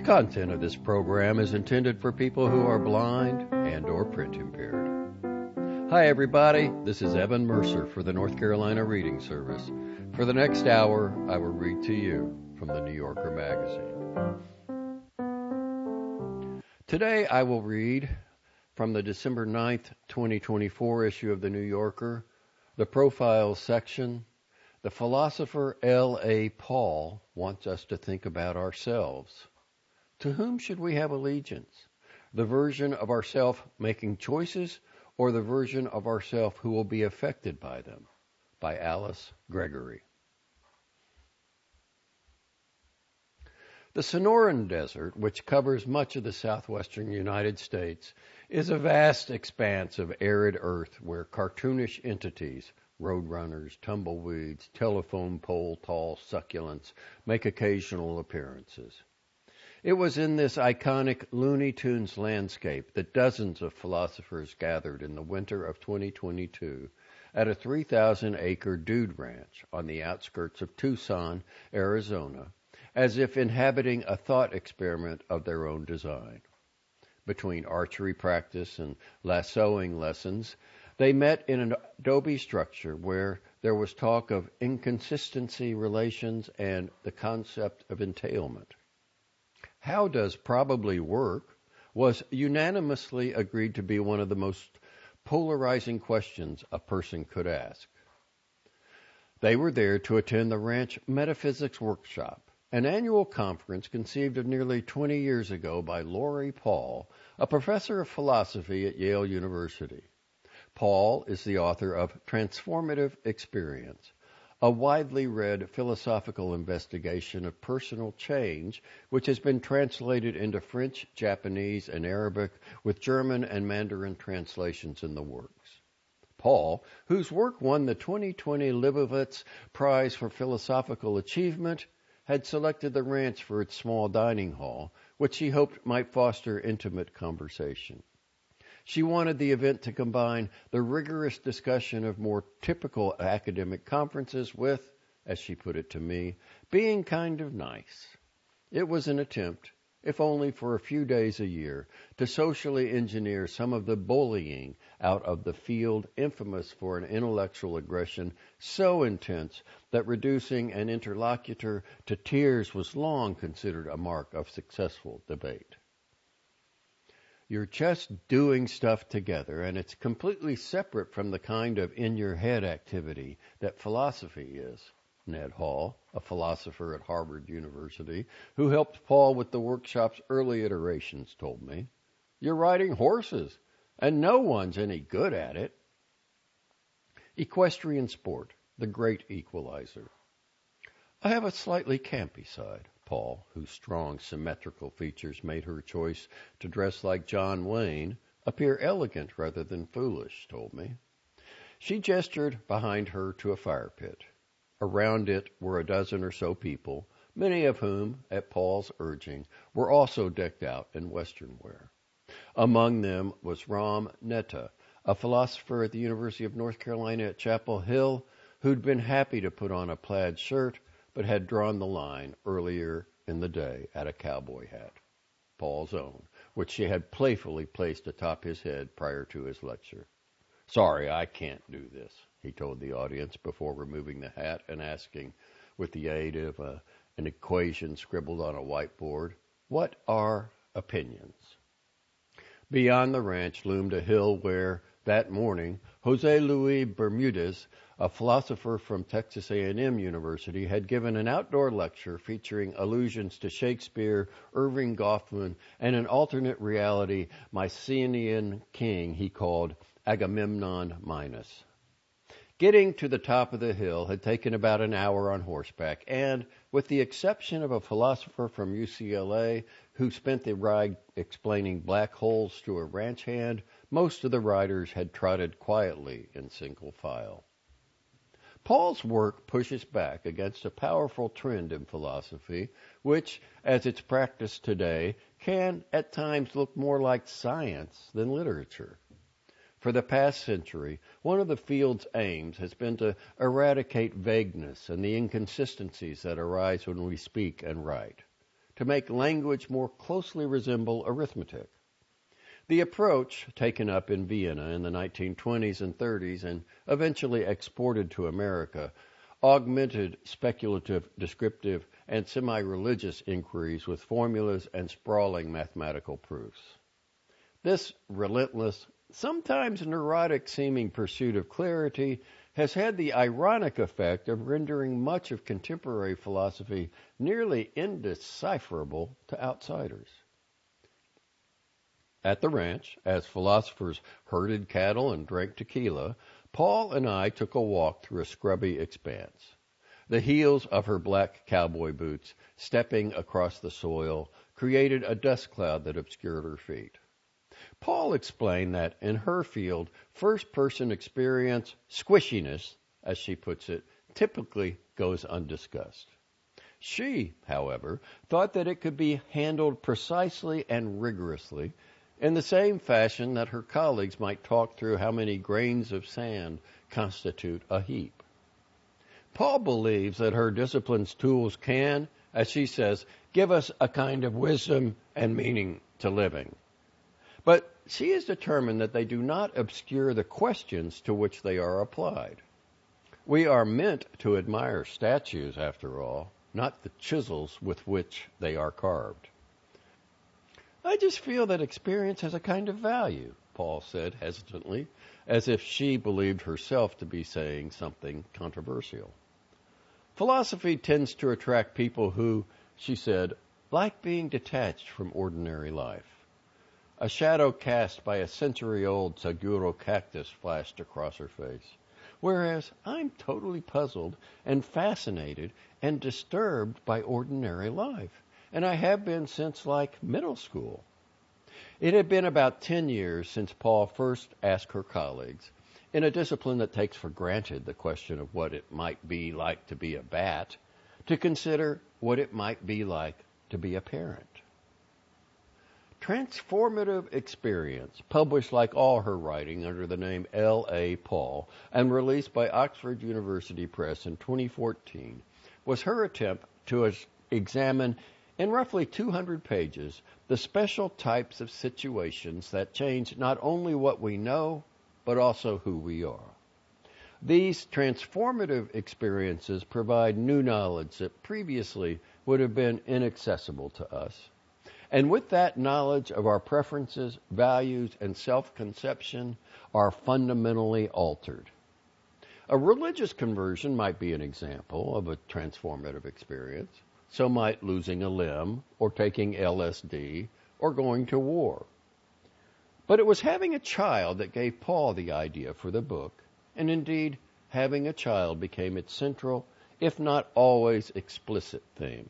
content of this program is intended for people who are blind and or print impaired. Hi everybody, this is Evan Mercer for the North Carolina Reading Service. For the next hour, I will read to you from the New Yorker magazine. Today I will read from the December 9th, 2024 issue of the New Yorker, the Profiles section. The philosopher L.A. Paul wants us to think about ourselves. To whom should we have allegiance? The version of ourself making choices or the version of ourself who will be affected by them? By Alice Gregory. The Sonoran Desert, which covers much of the southwestern United States, is a vast expanse of arid earth where cartoonish entities, roadrunners, tumbleweeds, telephone pole tall succulents, make occasional appearances. It was in this iconic Looney Tunes landscape that dozens of philosophers gathered in the winter of 2022 at a 3,000-acre dude ranch on the outskirts of Tucson, Arizona, as if inhabiting a thought experiment of their own design. Between archery practice and lassoing lessons, they met in an adobe structure where there was talk of inconsistency relations and the concept of entailment. How does probably work was unanimously agreed to be one of the most polarizing questions a person could ask. They were there to attend the Ranch Metaphysics Workshop, an annual conference conceived of nearly 20 years ago by Laurie Paul, a professor of philosophy at Yale University. Paul is the author of Transformative Experience, a widely read philosophical investigation of personal change, which has been translated into French, Japanese, and Arabic, with German and Mandarin translations in the works. Paul, whose work won the 2020 Leibovitz Prize for Philosophical Achievement, had selected the ranch for its small dining hall, which she hoped might foster intimate conversation. She wanted the event to combine the rigorous discussion of more typical academic conferences with, as she put it to me, being kind of nice. It was an attempt, if only for a few days a year, to socially engineer some of the bullying out of the field infamous for an intellectual aggression so intense that reducing an interlocutor to tears was long considered a mark of successful debate. You're just doing stuff together, and it's completely separate from the kind of in-your-head activity that philosophy is. Ned Hall, a philosopher at Harvard University, who helped Paul with the workshop's early iterations, told me. You're riding horses, and no one's any good at it. Equestrian sport, the great equalizer. I have a slightly campy side. Paul, whose strong symmetrical features made her choice to dress like John Wayne appear elegant rather than foolish, told me. She gestured behind her to a fire pit. Around it were a dozen or so people, many of whom, at Paul's urging, were also decked out in Western wear. Among them was Ram Netta, a philosopher at the University of North Carolina at Chapel Hill, who'd been happy to put on a plaid shirt, but had drawn the line earlier in the day at a cowboy hat, Paul's own, which she had playfully placed atop his head prior to his lecture. Sorry, I can't do this, he told the audience before removing the hat and asking, with the aid of an equation scribbled on a whiteboard, what are opinions? Beyond the ranch loomed a hill where, that morning, Jose Luis Bermudez, a philosopher from Texas A&M University, had given an outdoor lecture featuring allusions to Shakespeare, Irving Goffman, and an alternate reality Mycenaean king he called Agamemnon Minos. Getting to the top of the hill had taken about an hour on horseback, and, with the exception of a philosopher from UCLA who spent the ride explaining black holes to a ranch hand, most of the riders had trotted quietly in single file. Paul's work pushes back against a powerful trend in philosophy, which, as it's practiced today, can at times look more like science than literature. For the past century, one of the field's aims has been to eradicate vagueness and the inconsistencies that arise when we speak and write. to make language more closely resemble arithmetic. The approach, taken up in Vienna in the 1920s and 30s and eventually exported to America, augmented speculative, descriptive, and semi-religious inquiries with formulas and sprawling mathematical proofs. This relentless, sometimes neurotic-seeming pursuit of clarity has had the ironic effect of rendering much of contemporary philosophy nearly indecipherable to outsiders. At the ranch, as philosophers herded cattle and drank tequila, Paul and I took a walk through a scrubby expanse. The heels of her black cowboy boots, stepping across the soil, created a dust cloud that obscured her feet. Paul explained that in her field, first-person experience, squishiness, as she puts it, typically goes undiscussed. She, however, thought that it could be handled precisely and rigorously in the same fashion that her colleagues might talk through how many grains of sand constitute a heap. Paul believes that her discipline's tools can, as she says, give us a kind of wisdom and meaning to living. But she is determined that they do not obscure the questions to which they are applied. We are meant to admire statues, after all, not the chisels with which they are carved. I just feel that experience has a kind of value, Paul said hesitantly, as if she believed herself to be saying something controversial. Philosophy tends to attract people who, she said, like being detached from ordinary life. A shadow cast by a century-old Saguro cactus flashed across her face, whereas I'm totally puzzled and fascinated and disturbed by ordinary life. And I have been since, middle school. It had been about 10 years since Paul first asked her colleagues, in a discipline that takes for granted the question of what it might be like to be a bat, to consider what it might be like to be a parent. Transformative Experience, published like all her writing under the name L.A. Paul and released by Oxford University Press in 2014, was her attempt to examine in roughly 200 pages, the special types of situations that change not only what we know, but also who we are. These transformative experiences provide new knowledge that previously would have been inaccessible to us. And with that knowledge of our preferences, values, and self-conception are fundamentally altered. A religious conversion might be an example of a transformative experience. So might losing a limb, or taking LSD, or going to war. But it was having a child that gave Paul the idea for the book, and indeed, having a child became its central, if not always explicit theme.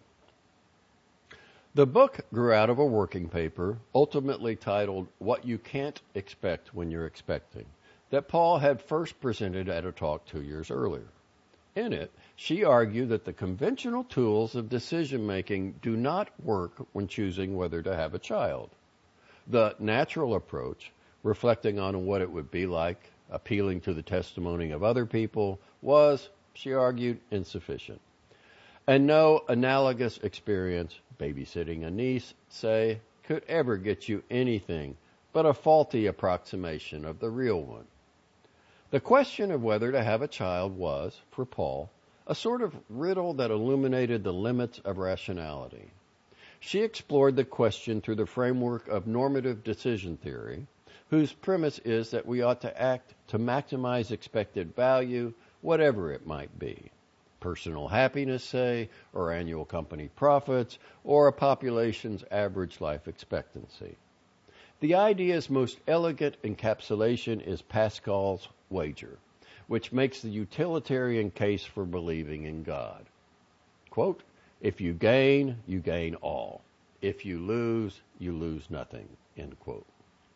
The book grew out of a working paper, ultimately titled What You Can't Expect When You're Expecting, that Paul had first presented at a talk 2 years earlier. In it, she argued that the conventional tools of decision-making do not work when choosing whether to have a child. The natural approach, reflecting on what it would be like, appealing to the testimony of other people, was, she argued, insufficient. And no analogous experience, babysitting a niece, say, could ever get you anything but a faulty approximation of the real one. The question of whether to have a child was, for Paul, a sort of riddle that illuminated the limits of rationality. She explored the question through the framework of normative decision theory, whose premise is that we ought to act to maximize expected value, whatever it might be. Personal happiness, say, or annual company profits, or a population's average life expectancy. The idea's most elegant encapsulation is Pascal's wager, which makes the utilitarian case for believing in God. Quote, if you gain all. If you lose nothing, end quote.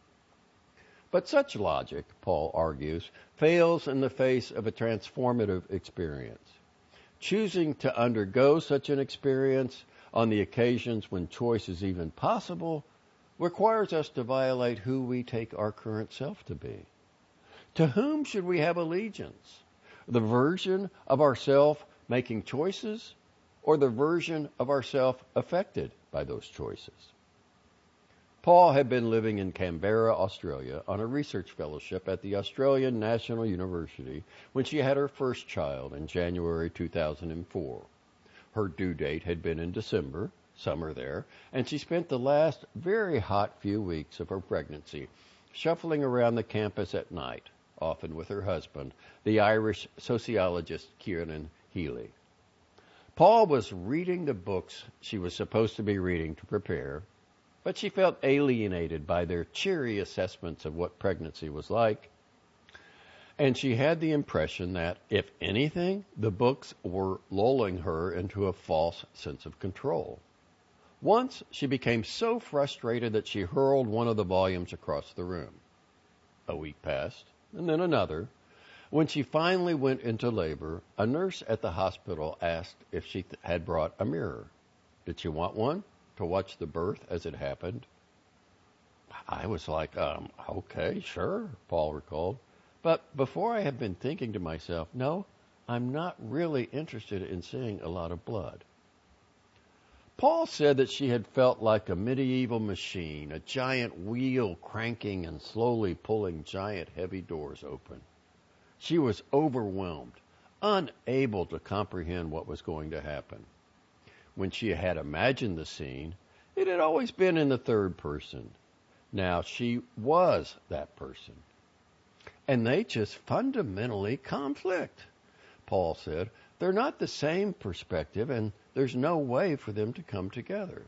But such logic, Paul argues, fails in the face of a transformative experience. Choosing to undergo such an experience on the occasions when choice is even possible requires us to violate who we take our current self to be. To whom should we have allegiance? The version of ourself making choices, or the version of ourself affected by those choices. Paul had been living in Canberra, Australia, on a research fellowship at the Australian National University when she had her first child in January 2004. Her due date had been in December, summer there, and she spent the last very hot few weeks of her pregnancy shuffling around the campus at night, often with her husband, the Irish sociologist Kieran Healy. Paul was reading the books she was supposed to be reading to prepare, but she felt alienated by their cheery assessments of what pregnancy was like, and she had the impression that, if anything, the books were lulling her into a false sense of control. Once, she became so frustrated that she hurled one of the volumes across the room. A week passed, and then another. When she finally went into labor, a nurse at the hospital asked if she had brought a mirror. Did she want one to watch the birth as it happened? I was like, okay, sure, Paul recalled. But before I had been thinking to myself, no, I'm not really interested in seeing a lot of blood. Paul said that she had felt like a medieval machine, a giant wheel cranking and slowly pulling giant heavy doors open. She was overwhelmed, unable to comprehend what was going to happen. When she had imagined the scene, it had always been in the third person. Now she was that person. And they just fundamentally conflict, Paul said. They're not the same perspective, and there's no way for them to come together.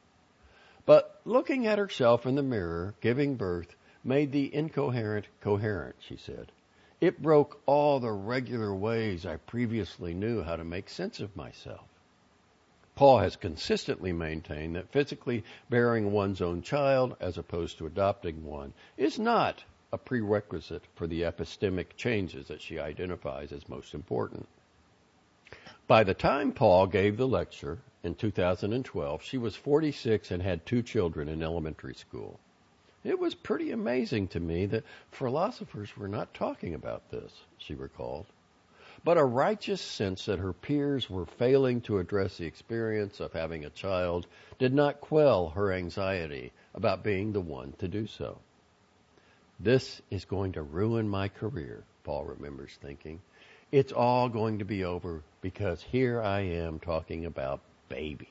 But looking at herself in the mirror, giving birth, made the incoherent coherent, she said. It broke all the regular ways I previously knew how to make sense of myself. Paul has consistently maintained that physically bearing one's own child, as opposed to adopting one, is not a prerequisite for the epistemic changes that she identifies as most important. By the time Paul gave the lecture in 2012, she was 46 and had 2 children in elementary school. It was pretty amazing to me that philosophers were not talking about this, she recalled. But a righteous sense that her peers were failing to address the experience of having a child did not quell her anxiety about being the one to do so. This is going to ruin my career, Paul remembers thinking. It's all going to be over because here I am talking about babies.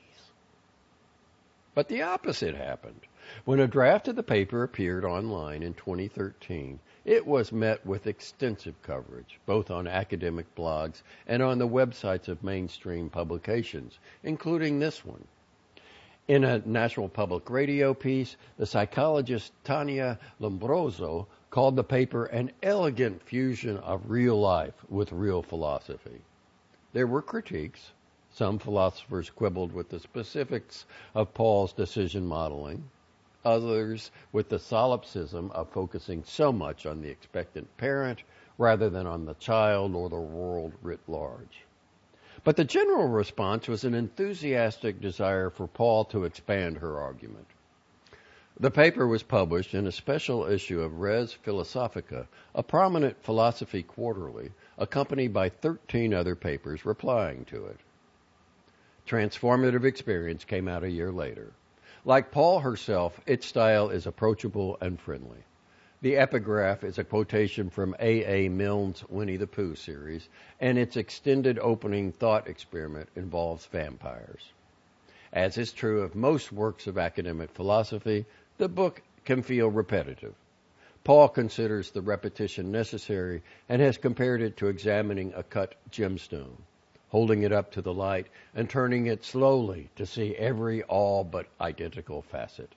But the opposite happened. When a draft of the paper appeared online in 2013, it was met with extensive coverage, both on academic blogs and on the websites of mainstream publications, including this one. In a National Public Radio piece, the psychologist Tania Lombroso called the paper an elegant fusion of real life with real philosophy. There were critiques. Some philosophers quibbled with the specifics of Paul's decision modeling, others with the solipsism of focusing so much on the expectant parent rather than on the child or the world writ large. But the general response was an enthusiastic desire for Paul to expand her argument. The paper was published in a special issue of Res Philosophica, a prominent philosophy quarterly, accompanied by 13 other papers replying to it. Transformative Experience came out a year later. Like Paul herself, its style is approachable and friendly. The epigraph is a quotation from A. Milne's Winnie the Pooh series, and its extended opening thought experiment involves vampires. As is true of most works of academic philosophy, the book can feel repetitive. Paul considers the repetition necessary and has compared it to examining a cut gemstone, holding it up to the light and turning it slowly to see every all but identical facet.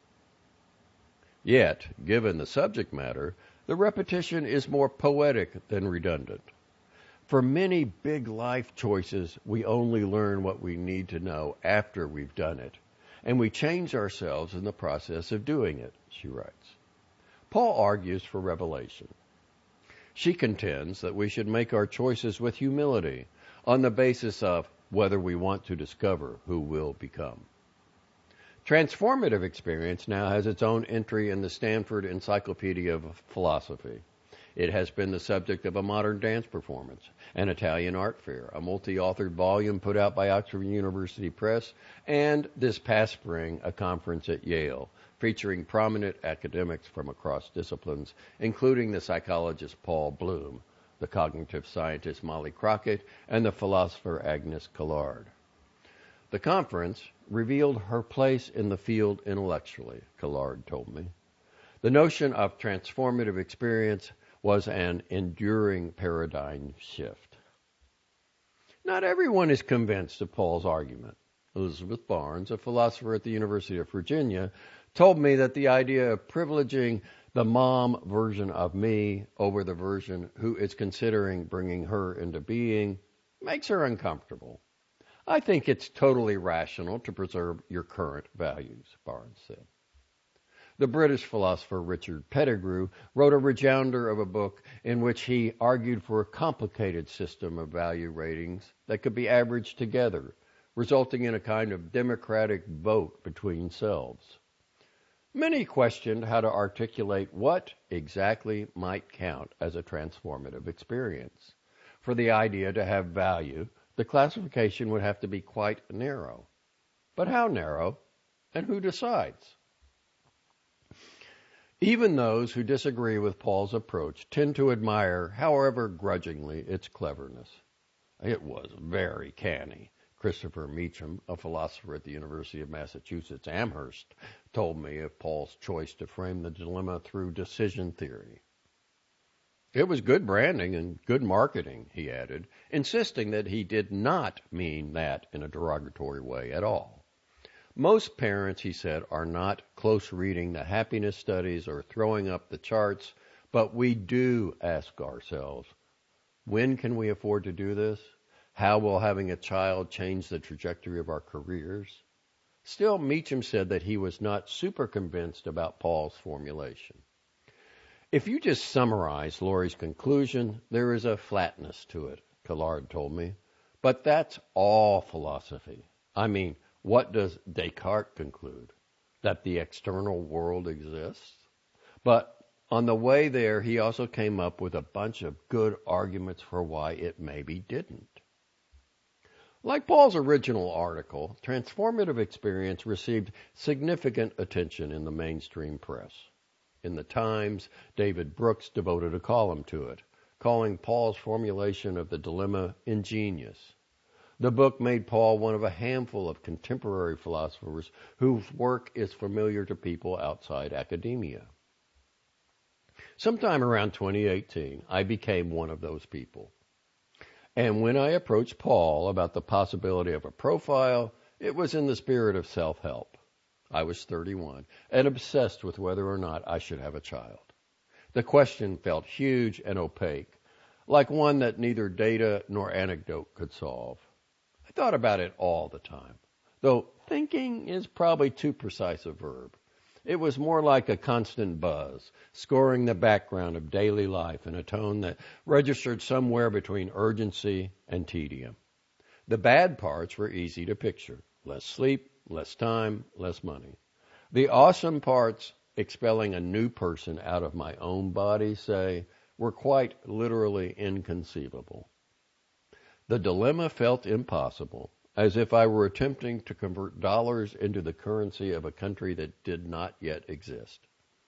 Yet, given the subject matter, the repetition is more poetic than redundant. For many big life choices, we only learn what we need to know after we've done it, and we change ourselves in the process of doing it, she writes. Paul argues for revelation. She contends that we should make our choices with humility on the basis of whether we want to discover who we'll become. Transformative Experience now has its own entry in the Stanford Encyclopedia of Philosophy. It has been the subject of a modern dance performance, an Italian art fair, a multi-authored volume put out by Oxford University Press, and this past spring, a conference at Yale featuring prominent academics from across disciplines, including the psychologist Paul Bloom, the cognitive scientist Molly Crockett, and the philosopher Agnes Callard. The conference revealed her place in the field intellectually, Callard told me. The notion of transformative experience was an enduring paradigm shift. Not everyone is convinced of Paul's argument. Elizabeth Barnes, a philosopher at the University of Virginia, told me that the idea of privileging the mom version of me over the version who is considering bringing her into being makes her uncomfortable. I think it's totally rational to preserve your current values, Barnes said. The British philosopher Richard Pettigrew wrote a regounder of a book in which he argued for a complicated system of value ratings that could be averaged together, resulting in a kind of democratic vote between selves. Many questioned how to articulate what exactly might count as a transformative experience. For the idea to have value, the classification would have to be quite narrow. But how narrow, and who decides? Even those who disagree with Paul's approach tend to admire, however grudgingly, its cleverness. It was very canny. Christopher Meacham, a philosopher at the University of Massachusetts Amherst, told me of Paul's choice to frame the dilemma through decision theory. It was good branding and good marketing, he added, insisting that he did not mean that in a derogatory way at all. Most parents, he said, are not close reading the happiness studies or throwing up the charts, but we do ask ourselves, when can we afford to do this? How will having a child change the trajectory of our careers? Still, Meacham said that he was not super convinced about Paul's formulation. If you just summarize Laurie's conclusion, there is a flatness to it, Callard told me. But that's all philosophy. I mean, what does Descartes conclude? That the external world exists? But on the way there, he also came up with a bunch of good arguments for why it maybe didn't. Like Paul's original article, transformative experience received significant attention in the mainstream press. In the Times, David Brooks devoted a column to it, calling Paul's formulation of the dilemma ingenious. The book made Paul one of a handful of contemporary philosophers whose work is familiar to people outside academia. Sometime around 2018, I became one of those people. And when I approached Paul about the possibility of a profile, it was in the spirit of self-help. I was 31 and obsessed with whether or not I should have a child. The question felt huge and opaque, like one that neither data nor anecdote could solve. I thought about it all the time, though thinking is probably too precise a verb. It was more like a constant buzz, scoring the background of daily life in a tone that registered somewhere between urgency and tedium. The bad parts were easy to picture. Less sleep, less time, less money. The awesome parts, expelling a new person out of my own body, say, were quite literally inconceivable. The dilemma felt impossible, as if I were attempting to convert dollars into the currency of a country that did not yet exist.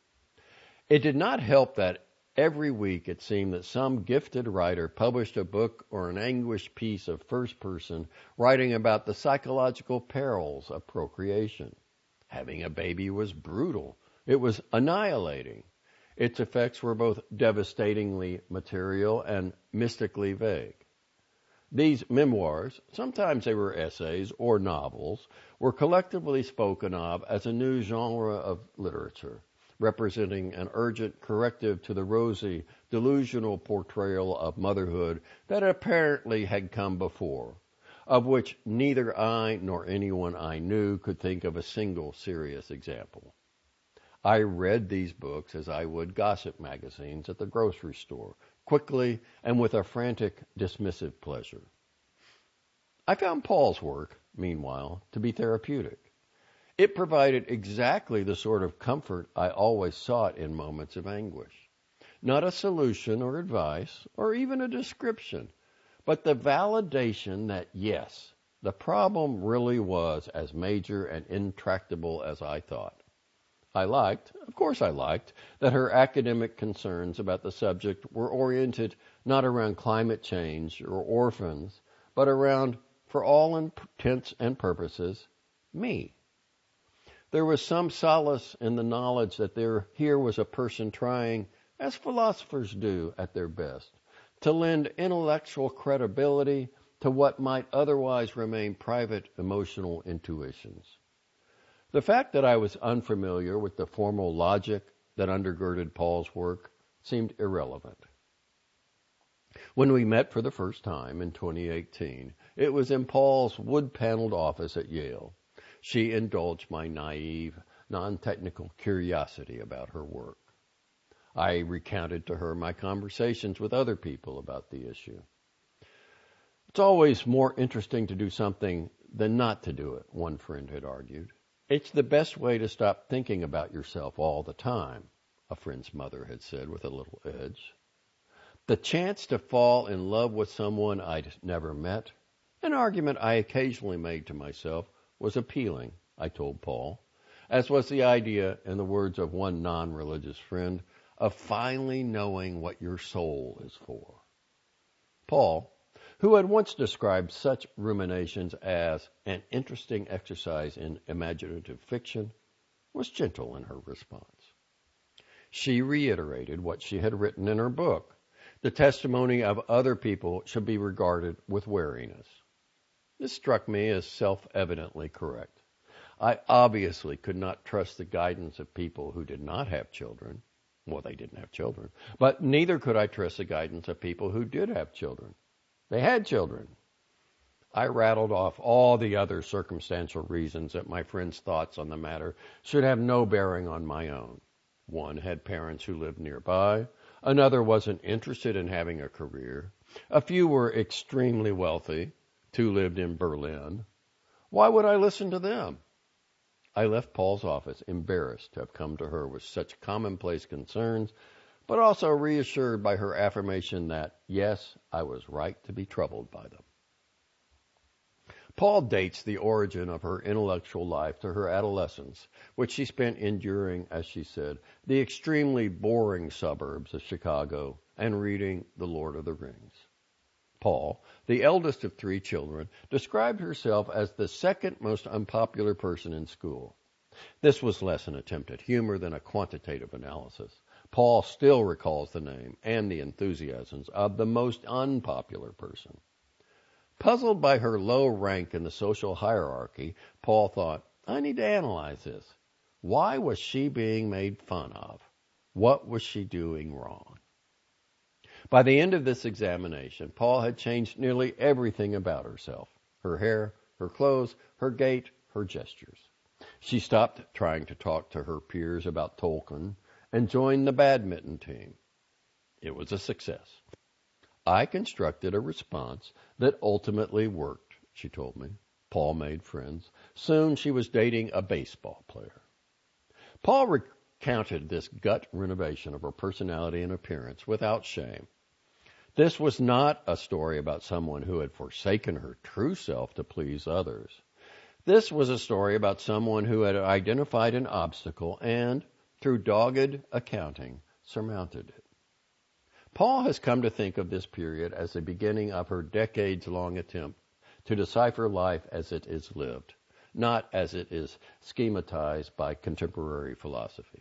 It did not help that every week it seemed that some gifted writer published a book or an anguished piece of first person writing about the psychological perils of procreation. Having a baby was brutal. It was annihilating. Its effects were both devastatingly material and mystically vague. These memoirs, sometimes they were essays or novels, were collectively spoken of as a new genre of literature, representing an urgent corrective to the rosy, delusional portrayal of motherhood that apparently had come before, of which neither I nor anyone I knew could think of a single serious example. I read these books as I would gossip magazines at the grocery store, quickly and with a frantic, dismissive pleasure. I found Paul's work, meanwhile, to be therapeutic. It provided exactly the sort of comfort I always sought in moments of anguish. Not a solution or advice or even a description, but the validation that yes, the problem really was as major and intractable as I thought. Of course I liked, that her academic concerns about the subject were oriented not around climate change or orphans, but around, for all intents and purposes, me. There was some solace in the knowledge that here was a person trying, as philosophers do at their best, to lend intellectual credibility to what might otherwise remain private emotional intuitions. The fact that I was unfamiliar with the formal logic that undergirded Paul's work seemed irrelevant. When we met for the first time in 2018, it was in Paul's wood-paneled office at Yale. She indulged my naive, non-technical curiosity about her work. I recounted to her my conversations with other people about the issue. It's always more interesting to do something than not to do it, one friend had argued. It's the best way to stop thinking about yourself all the time, a friend's mother had said with a little edge. The chance to fall in love with someone I'd never met, an argument I occasionally made to myself, was appealing, I told Paul, as was the idea, in the words of one non-religious friend, of finally knowing what your soul is for. Paul, who had once described such ruminations as an interesting exercise in imaginative fiction, was gentle in her response. She reiterated what she had written in her book. The testimony of other people should be regarded with wariness. This struck me as self-evidently correct. I obviously could not trust the guidance of people who did not have children. Well, they didn't have children. But neither could I trust the guidance of people who did have children. They had children. I rattled off all the other circumstantial reasons that my friend's thoughts on the matter should have no bearing on my own. One had parents who lived nearby. Another wasn't interested in having a career. A few were extremely wealthy. Two lived in Berlin. Why would I listen to them? I left Paul's office embarrassed to have come to her with such commonplace concerns, but also reassured by her affirmation that, yes, I was right to be troubled by them. Paul dates the origin of her intellectual life to her adolescence, which she spent enduring, as she said, the extremely boring suburbs of Chicago and reading The Lord of the Rings. Paul, the eldest of 3 children, described herself as the second most unpopular person in school. This was less an attempt at humor than a quantitative analysis. Paul still recalls the name and the enthusiasms of the most unpopular person. Puzzled by her low rank in the social hierarchy, Paul thought, I need to analyze this. Why was she being made fun of? What was she doing wrong? By the end of this examination, Paul had changed nearly everything about herself. Her hair, her clothes, her gait, her gestures. She stopped trying to talk to her peers about Tolkien and joined the badminton team. It was a success. I constructed a response that ultimately worked, she told me. Paul made friends. Soon she was dating a baseball player. Paul recounted this gut renovation of her personality and appearance without shame. This was not a story about someone who had forsaken her true self to please others. This was a story about someone who had identified an obstacle and, through dogged accounting, surmounted it. Paul has come to think of this period as the beginning of her decades-long attempt to decipher life as it is lived, not as it is schematized by contemporary philosophy.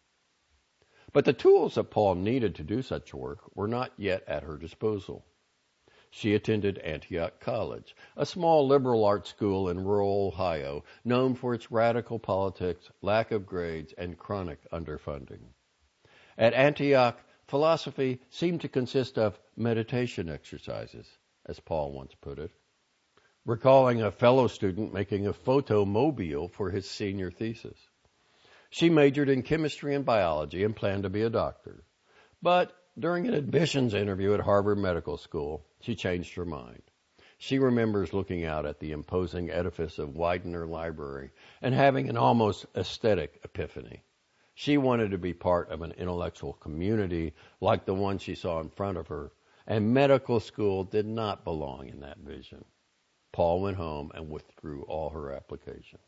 But the tools that Paul needed to do such work were not yet at her disposal. She attended Antioch College, a small liberal arts school in rural Ohio, known for its radical politics, lack of grades, and chronic underfunding. At Antioch, philosophy seemed to consist of meditation exercises, as Paul once put it, recalling a fellow student making a photomobile for his senior thesis. She majored in chemistry and biology and planned to be a doctor. But during an admissions interview at Harvard Medical School, she changed her mind. She remembers looking out at the imposing edifice of Widener Library and having an almost aesthetic epiphany. She wanted to be part of an intellectual community like the one she saw in front of her, and medical school did not belong in that vision. Paul went home and withdrew all her applications.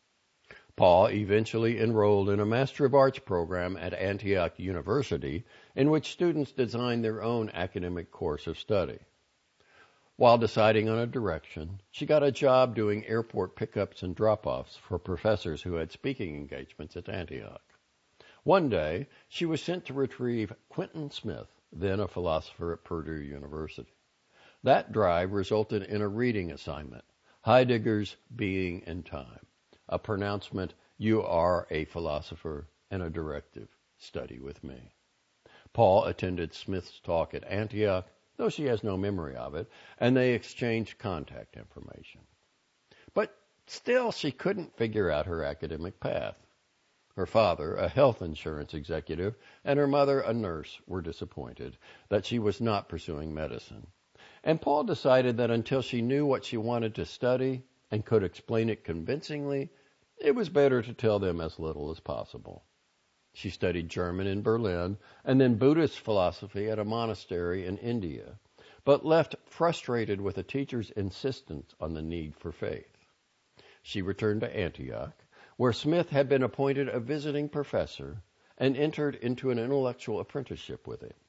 Paul eventually enrolled in a Master of Arts program at Antioch University, in which students designed their own academic course of study. While deciding on a direction, she got a job doing airport pickups and drop-offs for professors who had speaking engagements at Antioch. One day, she was sent to retrieve Quentin Smith, then a philosopher at Purdue University. That drive resulted in a reading assignment, Heidegger's Being and Time, a pronouncement, "You are a philosopher," and a directive, "Study with me." Paul attended Smith's talk at Antioch, though she has no memory of it, and they exchanged contact information. But still, she couldn't figure out her academic path. Her father, a health insurance executive, and her mother, a nurse, were disappointed that she was not pursuing medicine. And Paul decided that until she knew what she wanted to study and could explain it convincingly, it was better to tell them as little as possible. She studied German in Berlin and then Buddhist philosophy at a monastery in India, but left frustrated with a teacher's insistence on the need for faith. She returned to Antioch, where Smith had been appointed a visiting professor, and entered into an intellectual apprenticeship with him.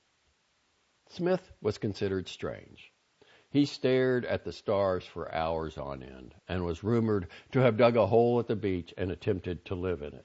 Smith was considered strange. He stared at the stars for hours on end and was rumored to have dug a hole at the beach and attempted to live in it.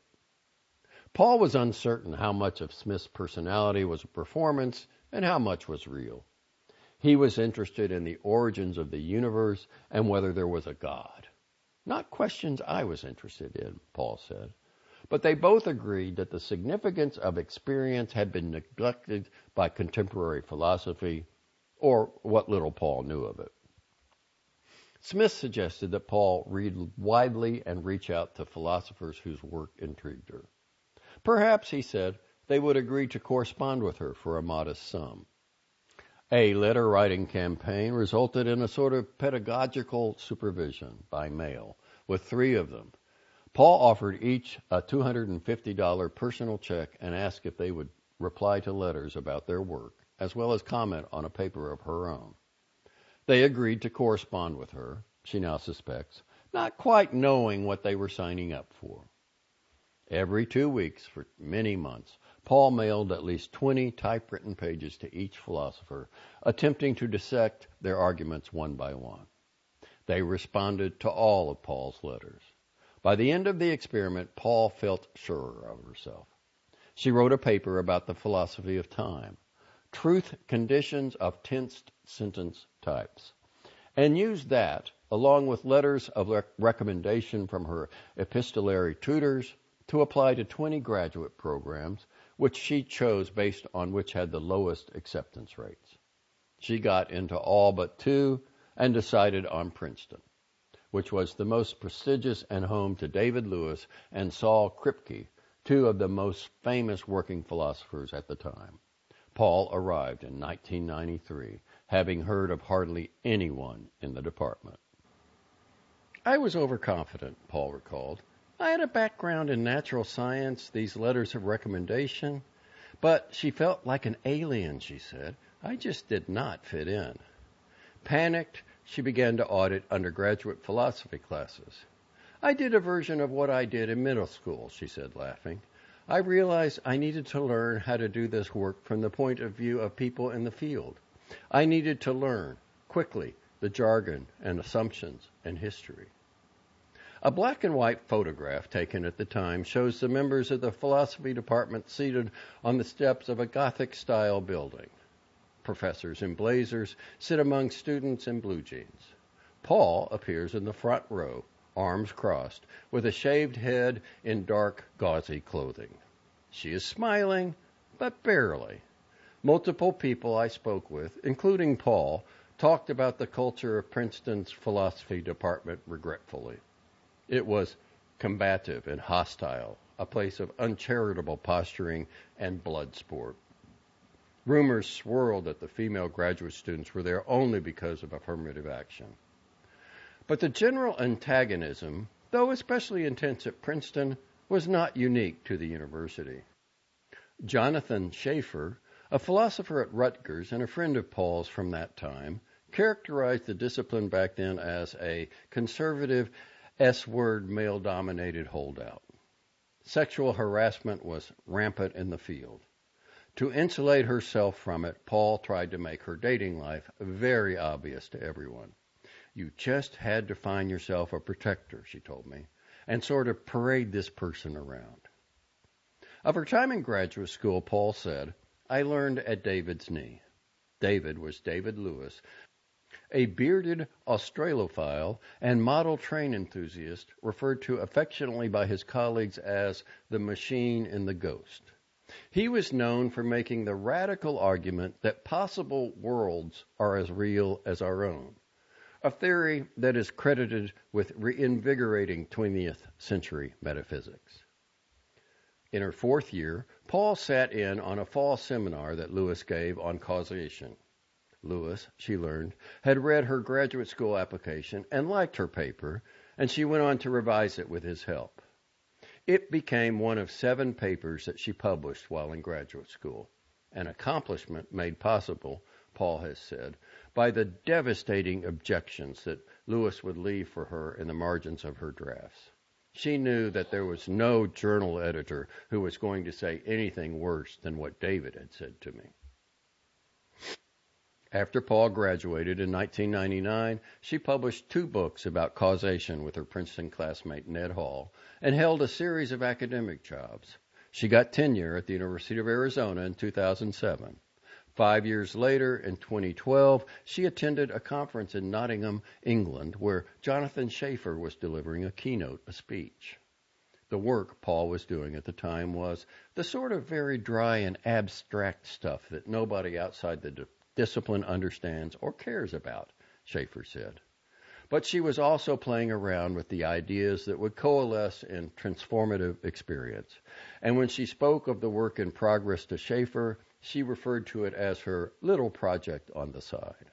Paul was uncertain how much of Smith's personality was a performance and how much was real. He was interested in the origins of the universe and whether there was a God. Not questions I was interested in, Paul said. But they both agreed that the significance of experience had been neglected by contemporary philosophy, or what little Paul knew of it. Smith suggested that Paul read widely and reach out to philosophers whose work intrigued her. Perhaps, he said, they would agree to correspond with her for a modest sum. A letter-writing campaign resulted in a sort of pedagogical supervision by mail, with 3 of them. Paul offered each a $250 personal check and asked if they would reply to letters about their work, as well as comment on a paper of her own. They agreed to correspond with her, she now suspects, not quite knowing what they were signing up for. Every 2 weeks for many months, Paul mailed at least 20 typewritten pages to each philosopher, attempting to dissect their arguments one by one. They responded to all of Paul's letters. By the end of the experiment, Paul felt surer of herself. She wrote a paper about the philosophy of time, truth conditions of tensed sentence types, and used that, along with letters of recommendation from her epistolary tutors, to apply to 20 graduate programs, which she chose based on which had the lowest acceptance rates. She got into all but 2 and decided on Princeton, which was the most prestigious and home to David Lewis and Saul Kripke, 2 of the most famous working philosophers at the time. Paul arrived in 1993, having heard of hardly anyone in the department. I was overconfident, Paul recalled. I had a background in natural science, these letters of recommendation, but she felt like an alien, she said. I just did not fit in. Panicked, she began to audit undergraduate philosophy classes. I did a version of what I did in middle school, she said, laughing. I realized I needed to learn how to do this work from the point of view of people in the field. I needed to learn, quickly, the jargon and assumptions and history. A black and white photograph taken at the time shows the members of the philosophy department seated on the steps of a Gothic-style building. Professors in blazers sit among students in blue jeans. Paul appears in the front row, arms crossed, with a shaved head in dark, gauzy clothing. She is smiling, but barely. Multiple people I spoke with, including Paul, talked about the culture of Princeton's philosophy department regretfully. It was combative and hostile, a place of uncharitable posturing and blood sport. Rumors swirled that the female graduate students were there only because of affirmative action. But the general antagonism, though especially intense at Princeton, was not unique to the university. Jonathan Schaeffer, a philosopher at Rutgers and a friend of Paul's from that time, characterized the discipline back then as a conservative S-word male-dominated holdout. Sexual harassment was rampant in the field. To insulate herself from it, Paul tried to make her dating life very obvious to everyone. You just had to find yourself a protector, she told me, and sort of parade this person around. Of her time in graduate school, Paul said, I learned at David's knee. David was David Lewis, a bearded Australophile and model train enthusiast referred to affectionately by his colleagues as the machine in the ghost. He was known for making the radical argument that possible worlds are as real as our own, a theory that is credited with reinvigorating 20th century metaphysics. In her fourth year, Paul sat in on a fall seminar that Lewis gave on causation. Lewis, she learned, had read her graduate school application and liked her paper, and she went on to revise it with his help. It became one of 7 papers that she published while in graduate school, an accomplishment made possible, Paul has said, by the devastating objections that Lewis would leave for her in the margins of her drafts. She knew that there was no journal editor who was going to say anything worse than what David had said to me. After Paul graduated in 1999, she published 2 books about causation with her Princeton classmate Ned Hall and held a series of academic jobs. She got tenure at the University of Arizona in 2007. 5 years later, in 2012, she attended a conference in Nottingham, England, where Jonathan Schaeffer was delivering a speech. The work Paul was doing at the time was the sort of very dry and abstract stuff that nobody outside the discipline understands or cares about, Schaeffer said. But she was also playing around with the ideas that would coalesce in transformative experience. And when she spoke of the work in progress to Schaeffer, she referred to it as her little project on the side.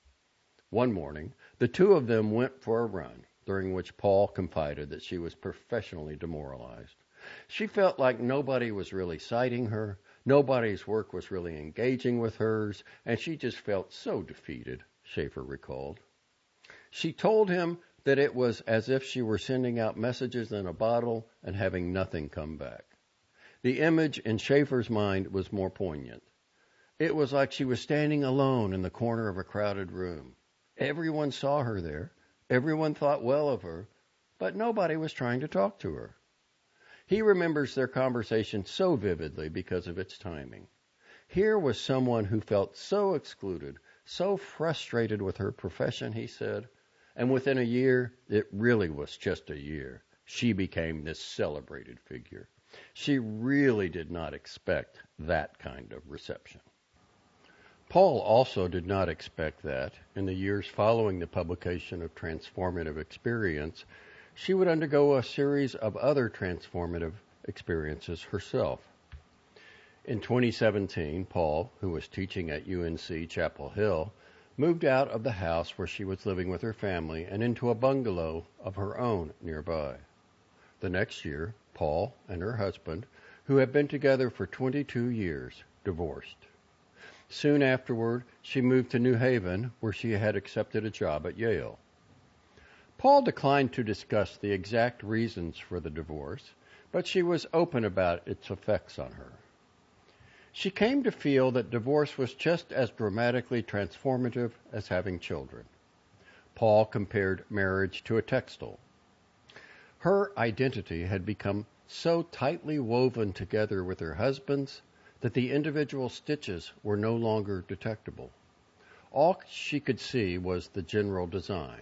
One morning, the 2 of them went for a run, during which Paul confided that she was professionally demoralized. She felt like nobody was really citing her, nobody's work was really engaging with hers, and she just felt so defeated, Schaeffer recalled. She told him that it was as if she were sending out messages in a bottle and having nothing come back. The image in Schaeffer's mind was more poignant. It was like she was standing alone in the corner of a crowded room. Everyone saw her there. Everyone thought well of her, but nobody was trying to talk to her. He remembers their conversation so vividly because of its timing. Here was someone who felt so excluded, so frustrated with her profession, he said, and within a year, it really was just a year, she became this celebrated figure. She really did not expect that kind of reception. Paul also did not expect that, in the years following the publication of Transformative Experience, she would undergo a series of other transformative experiences herself. In 2017, Paul, who was teaching at UNC Chapel Hill, moved out of the house where she was living with her family and into a bungalow of her own nearby. The next year, Paul and her husband, who had been together for 22 years, divorced. Soon afterward, she moved to New Haven, where she had accepted a job at Yale. Paul declined to discuss the exact reasons for the divorce, but she was open about its effects on her. She came to feel that divorce was just as dramatically transformative as having children. Paul compared marriage to a textile. Her identity had become so tightly woven together with her husband's that the individual stitches were no longer detectable. All she could see was the general design.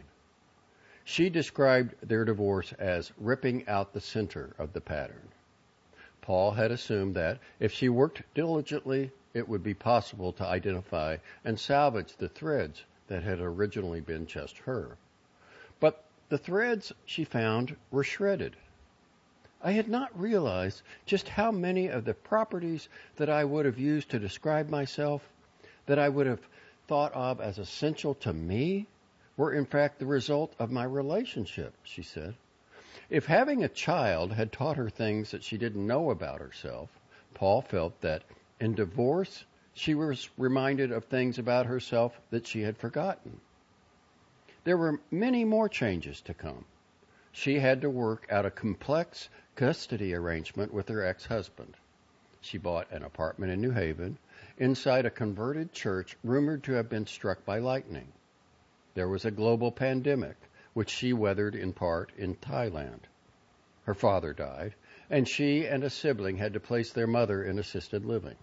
She described their divorce as ripping out the center of the pattern. Paul had assumed that if she worked diligently, it would be possible to identify and salvage the threads that had originally been just her. But the threads, she found, were shredded. I had not realized just how many of the properties that I would have used to describe myself, that I would have thought of as essential to me, were in fact the result of my relationship, she said. If having a child had taught her things that she didn't know about herself, Paul felt that in divorce she was reminded of things about herself that she had forgotten. There were many more changes to come. She had to work out a complex custody arrangement with her ex-husband. She bought an apartment in New Haven inside a converted church rumored to have been struck by lightning. There was a global pandemic, which she weathered in part in Thailand. Her father died, and she and a sibling had to place their mother in assisted living.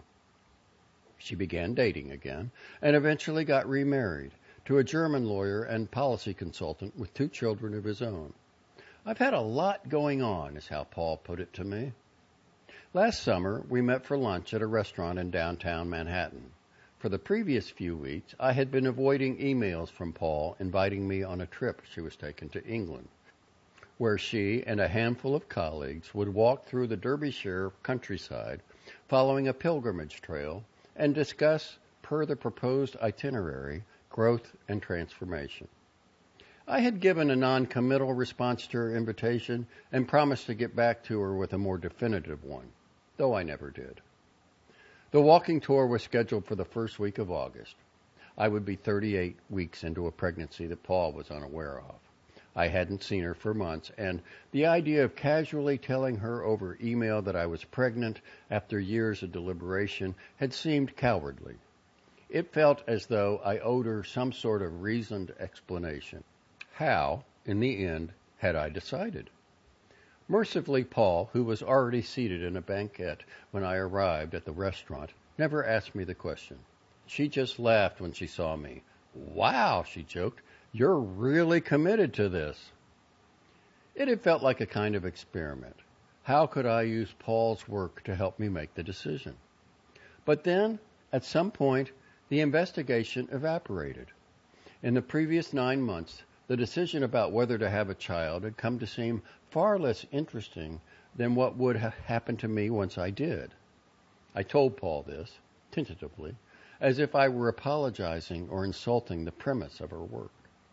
She began dating again and eventually got remarried to a German lawyer and policy consultant with 2 children of his own. I've had a lot going on, is how Paul put it to me. Last summer, we met for lunch at a restaurant in downtown Manhattan. For the previous few weeks, I had been avoiding emails from Paul inviting me on a trip she was taking to England, where she and a handful of colleagues would walk through the Derbyshire countryside following a pilgrimage trail and discuss, per the proposed itinerary, growth and transformation. I had given a non-committal response to her invitation and promised to get back to her with a more definitive one, though I never did. The walking tour was scheduled for the first week of August. I would be 38 weeks into a pregnancy that Paul was unaware of. I hadn't seen her for months, and the idea of casually telling her over email that I was pregnant after years of deliberation had seemed cowardly. It felt as though I owed her some sort of reasoned explanation. How, in the end, had I decided? Mercifully, Paul, who was already seated in a banquette when I arrived at the restaurant, never asked me the question. She just laughed when she saw me. "Wow," she joked, "you're really committed to this." It had felt like a kind of experiment. How could I use Paul's work to help me make the decision? But then, at some point, the investigation evaporated. In the previous 9 months, the decision about whether to have a child had come to seem far less interesting than what would have happened to me once I did. I told Paul this, tentatively, as if I were apologizing or insulting the premise of her work.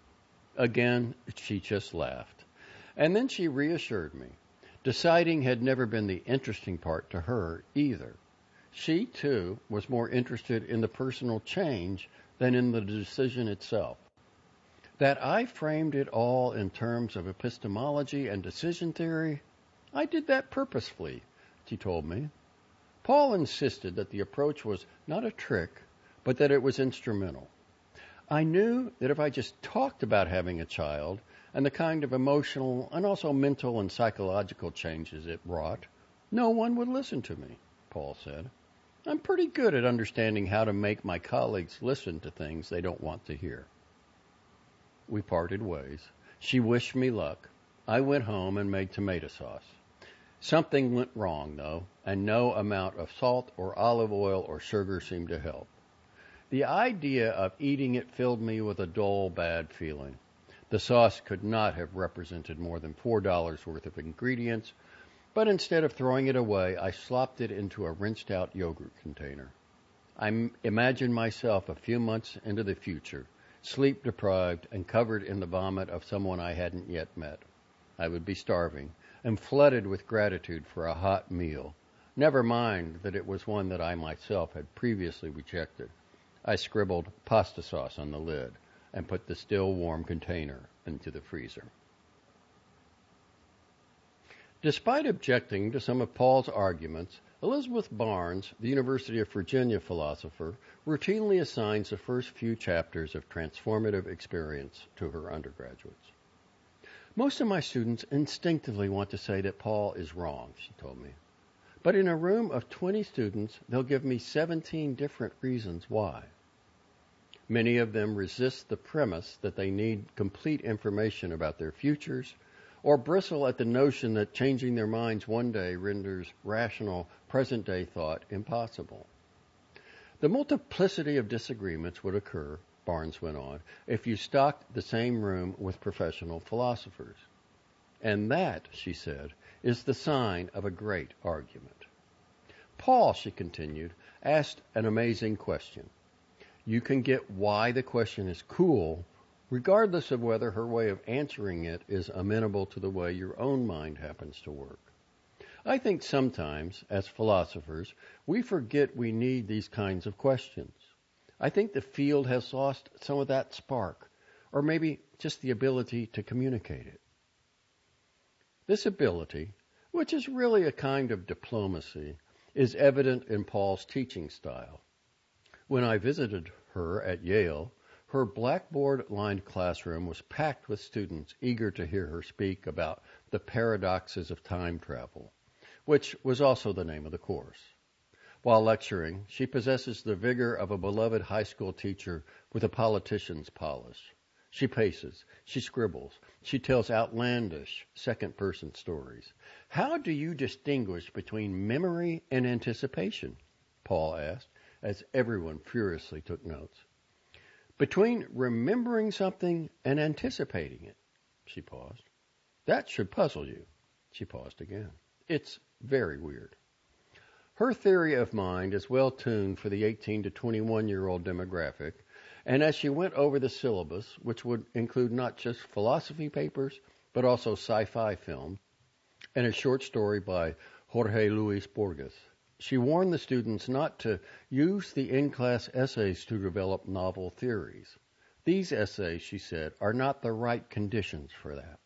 Again, she just laughed. And then she reassured me. Deciding had never been the interesting part to her either. She, too, was more interested in the personal change than in the decision itself. That I framed it all in terms of epistemology and decision theory, I did that purposefully, she told me. Paul insisted that the approach was not a trick, but that it was instrumental. I knew that if I just talked about having a child and the kind of emotional and also mental and psychological changes it brought, no one would listen to me, Paul said. I'm pretty good at understanding how to make my colleagues listen to things they don't want to hear. We parted ways. She wished me luck. I went home and made tomato sauce. Something went wrong, though, and no amount of salt or olive oil or sugar seemed to help. The idea of eating it filled me with a dull, bad feeling. The sauce could not have represented more than $4 worth of ingredients, but instead of throwing it away, I slopped it into a rinsed-out yogurt container. I imagined myself a few months into the future, sleep-deprived and covered in the vomit of someone I hadn't yet met. I would be starving and flooded with gratitude for a hot meal, never mind that it was one that I myself had previously rejected. I scribbled pasta sauce on the lid and put the still warm container into the freezer. Despite objecting to some of Paul's arguments, Elizabeth Barnes, the University of Virginia philosopher, routinely assigns the first few chapters of transformative experience to her undergraduates. Most of my students instinctively want to say that Paul is wrong, she told me. But in a room of 20 students, they'll give me 17 different reasons why. Many of them resist the premise that they need complete information about their futures, or bristle at the notion that changing their minds one day renders rational, present-day thought impossible. The multiplicity of disagreements would occur, Barnes went on, if you stocked the same room with professional philosophers. And that, she said, is the sign of a great argument. Paul, she continued, asked an amazing question. You can get why the question is cool regardless of whether her way of answering it is amenable to the way your own mind happens to work. I think sometimes, as philosophers, we forget we need these kinds of questions. I think the field has lost some of that spark, or maybe just the ability to communicate it. This ability, which is really a kind of diplomacy, is evident in Paul's teaching style. When I visited her at Yale, her blackboard-lined classroom was packed with students eager to hear her speak about the paradoxes of time travel, which was also the name of the course. While lecturing, she possesses the vigor of a beloved high school teacher with a politician's polish. She paces, she scribbles, she tells outlandish second-person stories. How do you distinguish between memory and anticipation? Paul asked, as everyone furiously took notes. Between remembering something and anticipating it. She paused. That should puzzle you. She paused again. It's very weird. Her theory of mind is well tuned for the 18 to 21-year-old demographic, and as she went over the syllabus, which would include not just philosophy papers, but also sci-fi film, and a short story by Jorge Luis Borges, she warned the students not to use the in-class essays to develop novel theories. These essays, she said, are not the right conditions for that.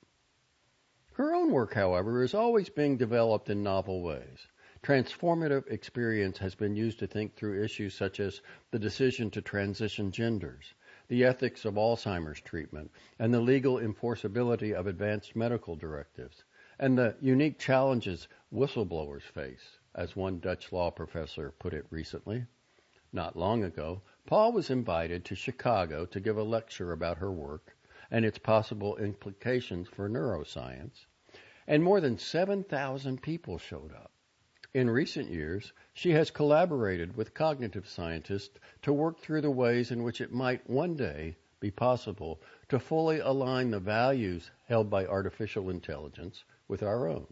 Her own work, however, is always being developed in novel ways. Transformative experience has been used to think through issues such as the decision to transition genders, the ethics of Alzheimer's treatment, and the legal enforceability of advanced medical directives, and the unique challenges whistleblowers face, as one Dutch law professor put it recently. Not long ago, Paul was invited to Chicago to give a lecture about her work and its possible implications for neuroscience, and more than 7,000 people showed up. In recent years, she has collaborated with cognitive scientists to work through the ways in which it might one day be possible to fully align the values held by artificial intelligence with our own.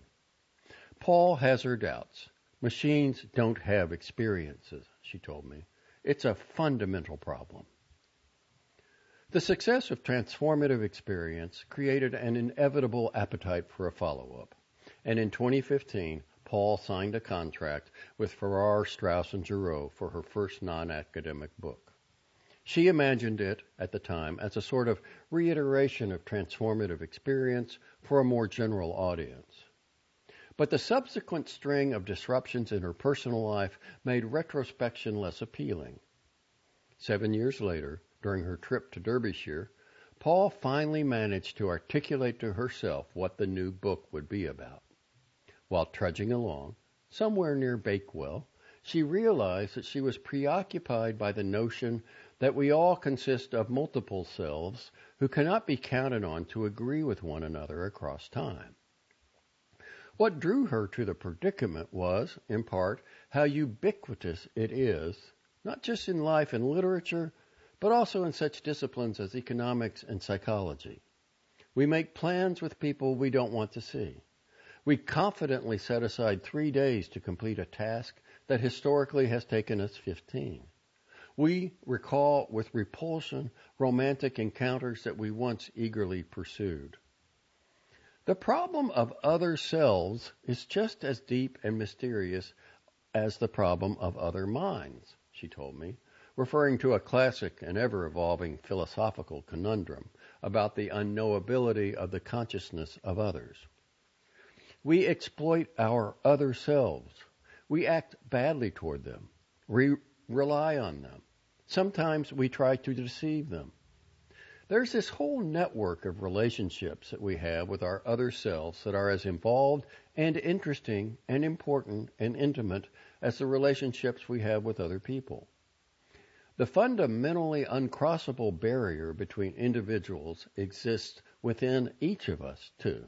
Paul has her doubts. Machines don't have experiences, she told me. It's a fundamental problem. The success of transformative experience created an inevitable appetite for a follow-up. And in 2015, Paul signed a contract with Farrar, Straus and Giroux for her first non-academic book. She imagined it, at the time, as a sort of reiteration of transformative experience for a more general audience. But the subsequent string of disruptions in her personal life made retrospection less appealing. 7 years later, during her trip to Derbyshire, Paul finally managed to articulate to herself what the new book would be about. While trudging along, somewhere near Bakewell, she realized that she was preoccupied by the notion that we all consist of multiple selves who cannot be counted on to agree with one another across time. What drew her to the predicament was, in part, how ubiquitous it is, not just in life and literature, but also in such disciplines as economics and psychology. We make plans with people we don't want to see. We confidently set aside 3 days to complete a task that historically has taken us 15. We recall with repulsion romantic encounters that we once eagerly pursued. The problem of other selves is just as deep and mysterious as the problem of other minds, she told me, referring to a classic and ever-evolving philosophical conundrum about the unknowability of the consciousness of others. We exploit our other selves. We act badly toward them. We rely on them. Sometimes we try to deceive them. There's this whole network of relationships that we have with our other selves that are as involved and interesting and important and intimate as the relationships we have with other people. The fundamentally uncrossable barrier between individuals exists within each of us, too.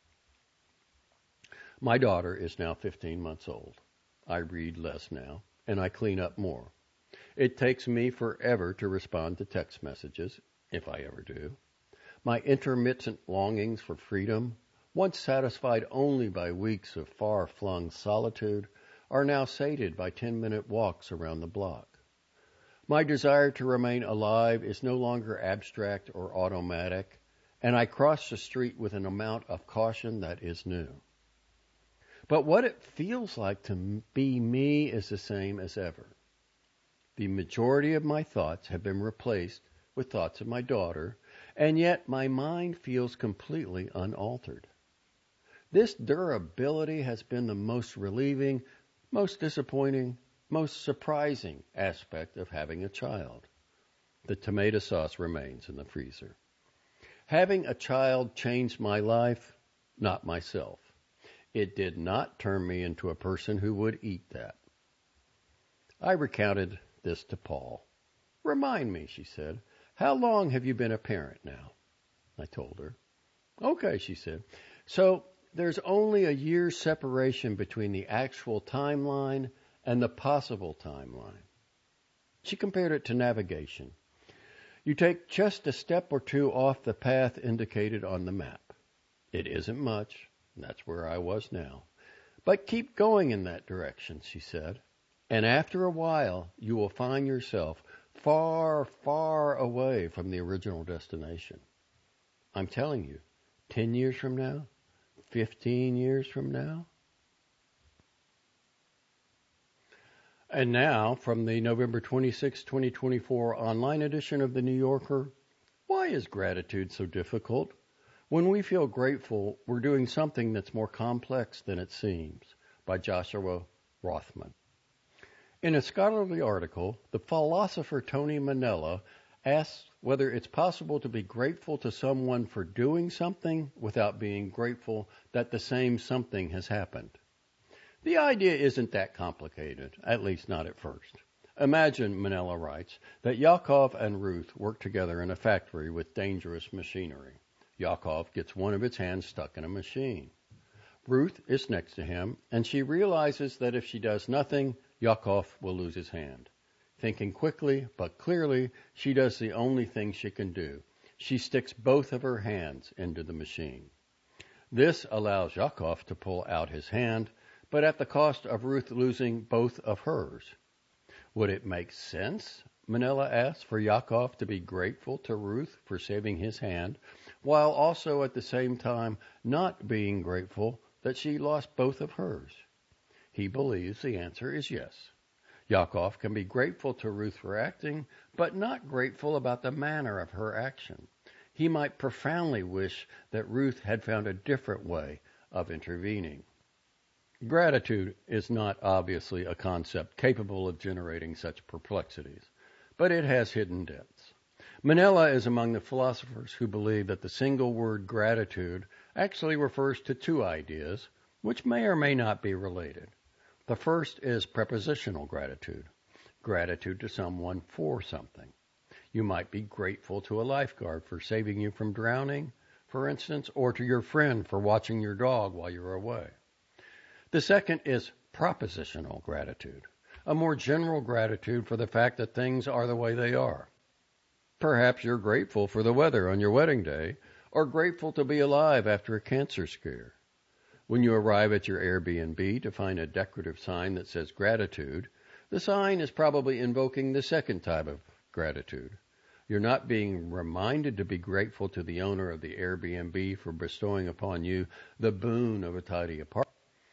My daughter is now 15 months old. I read less now, and I clean up more. It takes me forever to respond to text messages, if I ever do. My intermittent longings for freedom, once satisfied only by weeks of far-flung solitude, are now sated by 10-minute walks around the block. My desire to remain alive is no longer abstract or automatic, and I cross the street with an amount of caution that is new. But what it feels like to be me is the same as ever. The majority of my thoughts have been replaced with thoughts of my daughter, and yet my mind feels completely unaltered. This durability has been the most relieving, most disappointing, most surprising aspect of having a child. The tomato sauce remains in the freezer. Having a child changed my life, not myself. It did not turn me into a person who would eat that. I recounted this to Paul. Remind me, she said, how long have you been a parent now? I told her. Okay, she said. So there's only a year's separation between the actual timeline and the possible timeline. She compared it to navigation. You take just a step or two off the path indicated on the map. It isn't much. That's where I was now. But keep going in that direction, she said. And after a while, you will find yourself far, far away from the original destination. I'm telling you, 10 years from now, 15 years from now. And now, from the November 26, 2024 online edition of The New Yorker, why is gratitude so difficult? When we feel grateful, we're doing something that's more complex than it seems, by Joshua Rothman. In a scholarly article, the philosopher Tony Manella asks whether it's possible to be grateful to someone for doing something without being grateful that the same something has happened. The idea isn't that complicated, at least not at first. Imagine, Manella writes, that Yakov and Ruth work together in a factory with dangerous machinery. Yakov gets one of its hands stuck in a machine. Ruth is next to him, and she realizes that if she does nothing, Yakov will lose his hand. Thinking quickly but clearly, she does the only thing she can do. She sticks both of her hands into the machine. This allows Yakov to pull out his hand, but at the cost of Ruth losing both of hers. Would it make sense, Manella asks, for Yakov to be grateful to Ruth for saving his hand, while also at the same time not being grateful that she lost both of hers? He believes the answer is yes. Yakov can be grateful to Ruth for acting, but not grateful about the manner of her action. He might profoundly wish that Ruth had found a different way of intervening. Gratitude is not obviously a concept capable of generating such perplexities, but it has hidden depths. Manella is among the philosophers who believe that the single word gratitude actually refers to two ideas, which may or may not be related. The first is prepositional gratitude, gratitude to someone for something. You might be grateful to a lifeguard for saving you from drowning, for instance, or to your friend for watching your dog while you're away. The second is propositional gratitude, a more general gratitude for the fact that things are the way they are. Perhaps you're grateful for the weather on your wedding day, or grateful to be alive after a cancer scare. When you arrive at your Airbnb to find a decorative sign that says gratitude, the sign is probably invoking the second type of gratitude. You're not being reminded to be grateful to the owner of the Airbnb for bestowing upon you the boon of a tidy apartment.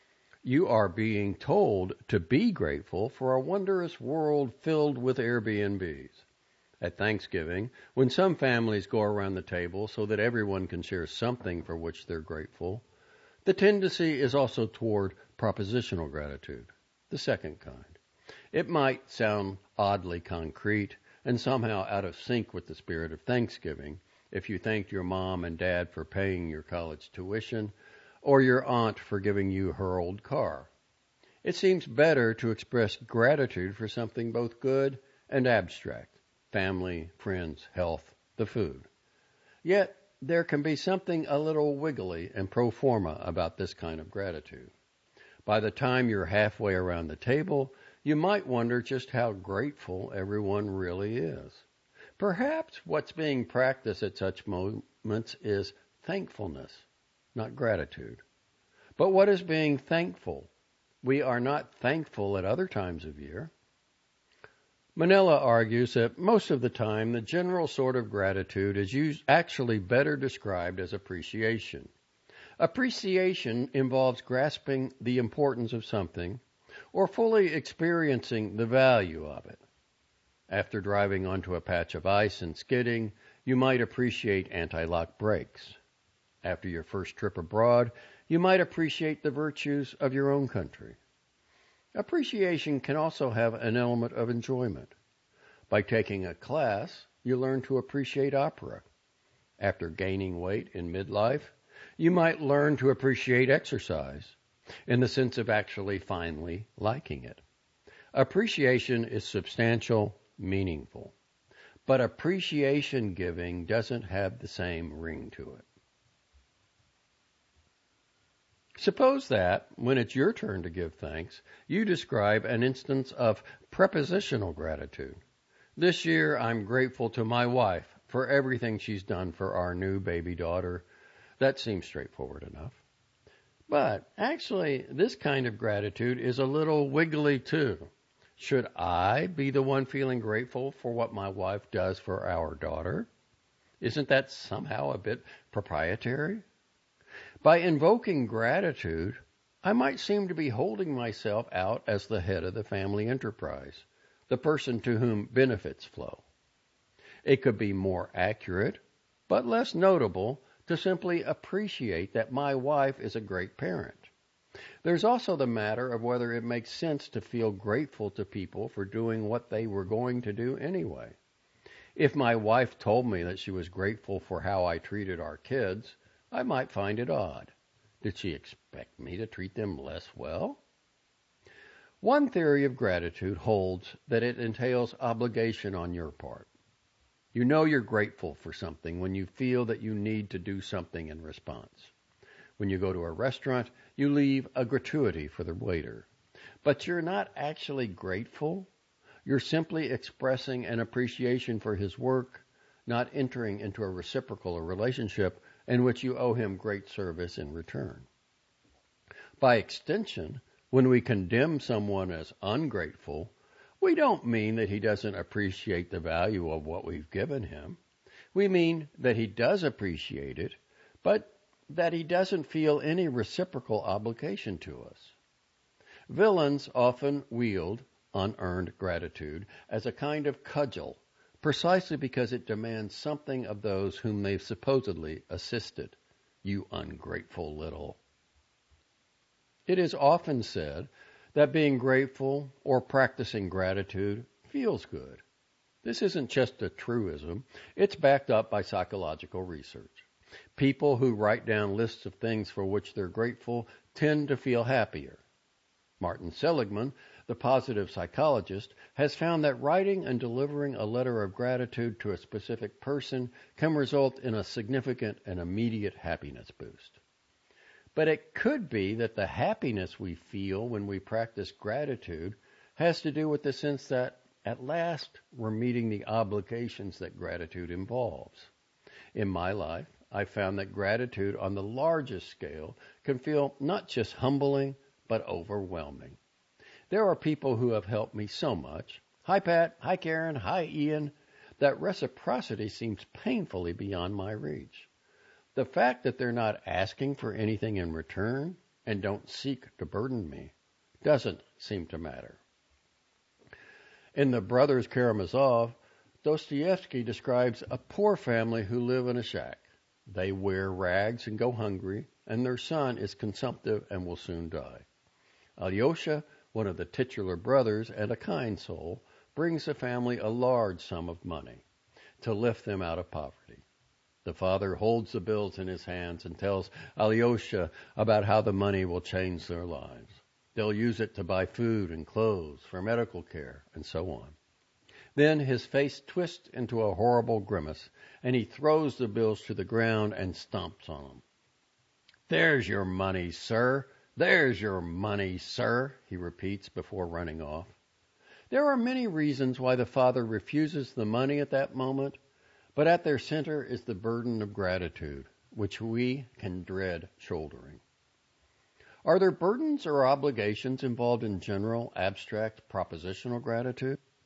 You are being told to be grateful for a wondrous world filled with Airbnbs. At Thanksgiving, when some families go around the table so that everyone can share something for which they're grateful, the tendency is also toward propositional gratitude, the second kind. It might sound oddly concrete and somehow out of sync with the spirit of Thanksgiving if you thanked your mom and dad for paying your college tuition or your aunt for giving you her old car. It seems better to express gratitude for something both good and abstract, family, friends, health, the food. Yet, there can be something a little wiggly and pro forma about this kind of gratitude. By the time you're halfway around the table, you might wonder just how grateful everyone really is. Perhaps what's being practiced at such moments is thankfulness, not gratitude. But what is being thankful? We are not thankful at other times of year. Manella argues that most of the time the general sort of gratitude is actually better described as appreciation. Appreciation involves grasping the importance of something or fully experiencing the value of it. After driving onto a patch of ice and skidding, you might appreciate anti-lock brakes. After your first trip abroad, you might appreciate the virtues of your own country. Appreciation can also have an element of enjoyment. By taking a class, you learn to appreciate opera. After gaining weight in midlife, you might learn to appreciate exercise, in the sense of actually finally liking it. Appreciation is substantial, meaningful, but appreciation giving doesn't have the same ring to it. Suppose that, when it's your turn to give thanks, you describe an instance of prepositional gratitude. This year, I'm grateful to my wife for everything she's done for our new baby daughter. That seems straightforward enough. But actually, this kind of gratitude is a little wiggly too. Should I be the one feeling grateful for what my wife does for our daughter? Isn't that somehow a bit proprietary? By invoking gratitude, I might seem to be holding myself out as the head of the family enterprise, the person to whom benefits flow. It could be more accurate, but less notable, to simply appreciate that my wife is a great parent. There's also the matter of whether it makes sense to feel grateful to people for doing what they were going to do anyway. If my wife told me that she was grateful for how I treated our kids, I might find it odd. Did she expect me to treat them less well? One theory of gratitude holds that it entails obligation on your part. You know you're grateful for something when you feel that you need to do something in response. When you go to a restaurant, you leave a gratuity for the waiter. But you're not actually grateful. You're simply expressing an appreciation for his work, not entering into a reciprocal relationship in which you owe him great service in return. By extension, when we condemn someone as ungrateful, we don't mean that he doesn't appreciate the value of what we've given him. We mean that he does appreciate it, but that he doesn't feel any reciprocal obligation to us. Villains often wield unearned gratitude as a kind of cudgel, precisely because it demands something of those whom they've supposedly assisted. You ungrateful little. It is often said that being grateful or practicing gratitude feels good. This isn't just a truism. It's backed up by psychological research. People who write down lists of things for which they're grateful tend to feel happier. Martin Seligman, the positive psychologist, has found that writing and delivering a letter of gratitude to a specific person can result in a significant and immediate happiness boost. But it could be that the happiness we feel when we practice gratitude has to do with the sense that at last we're meeting the obligations that gratitude involves. In my life, I found that gratitude on the largest scale can feel not just humbling, but overwhelming. There are people who have helped me so much. Hi, Pat. Hi, Karen. Hi, Ian. That reciprocity seems painfully beyond my reach. The fact that they're not asking for anything in return and don't seek to burden me doesn't seem to matter. In The Brothers Karamazov, Dostoevsky describes a poor family who live in a shack. They wear rags and go hungry, and their son is consumptive and will soon die. Alyosha, one of the titular brothers and a kind soul, brings the family a large sum of money to lift them out of poverty. The father holds the bills in his hands and tells Alyosha about how the money will change their lives. They'll use it to buy food and clothes, for medical care, and so on. Then his face twists into a horrible grimace, and he throws the bills to the ground and stomps on them. "There's your money, sir. There's your money, sir," he repeats before running off. There are many reasons why the father refuses the money at that moment, but at their center is the burden of gratitude, which we can dread shouldering. Are there burdens or obligations involved in general, abstract, propositional gratitude?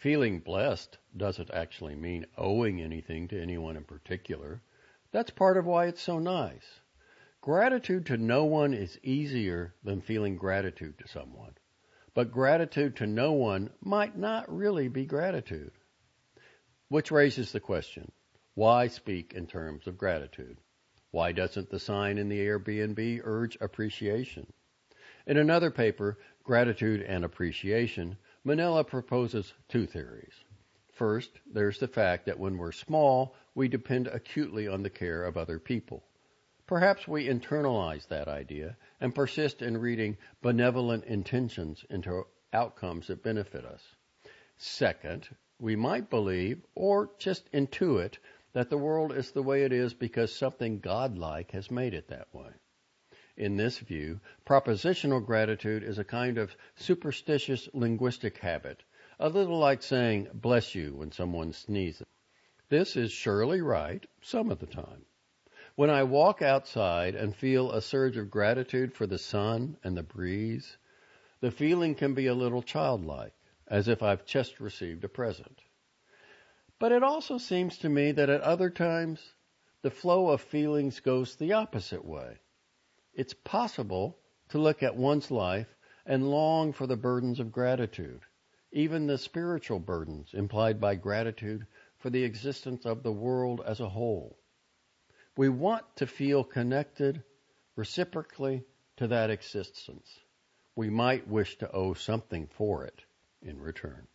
Feeling blessed doesn't actually mean owing anything to anyone in particular. That's part of why it's so nice. Gratitude to no one is easier than feeling gratitude to someone. But gratitude to no one might not really be gratitude. Which raises the question, why speak in terms of gratitude? Why doesn't the sign in the Airbnb urge appreciation? In another paper, Gratitude and Appreciation, Manella proposes two theories. First, there's the fact that when we're small, we depend acutely on the care of other people. Perhaps we internalize that idea and persist in reading benevolent intentions into outcomes that benefit us. Second, we might believe, or just intuit, that the world is the way it is because something godlike has made it that way. In this view, propositional gratitude is a kind of superstitious linguistic habit, a little like saying, bless you, when someone sneezes. This is surely right some of the time. When I walk outside and feel a surge of gratitude for the sun and the breeze, the feeling can be a little childlike, as if I've just received a present. But it also seems to me that at other times, the flow of feelings goes the opposite way. It's possible to look at one's life and long for the burdens of gratitude, even the spiritual burdens implied by gratitude for the existence of the world as a whole. We want to feel connected reciprocally to that existence. We might wish to owe something for it in return.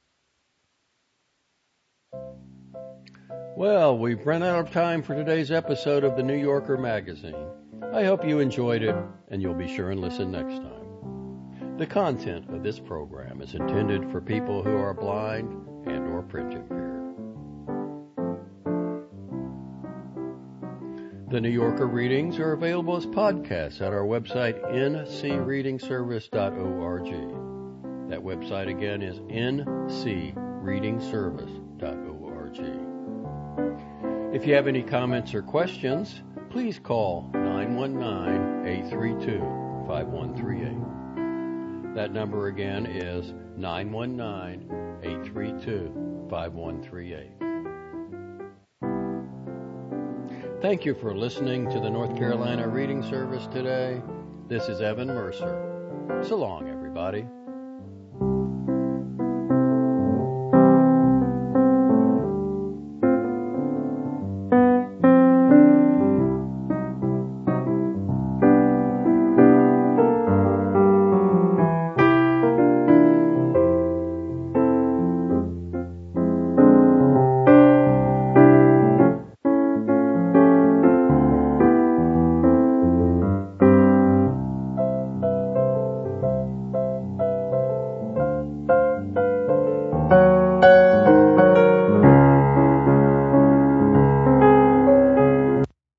Well, we've run out of time for today's episode of the New Yorker magazine. I hope you enjoyed it, and you'll be sure and listen next time. The content of this program is intended for people who are blind and or print impaired. The New Yorker readings are available as podcasts at our website, ncreadingservice.org. That website again is ncreadingservice.org. If you have any comments or questions, please call 919-832-5138. That number again is 919-832-5138. Thank you for listening to the North Carolina Reading Service today. This is Evan Mercer. So long, everybody.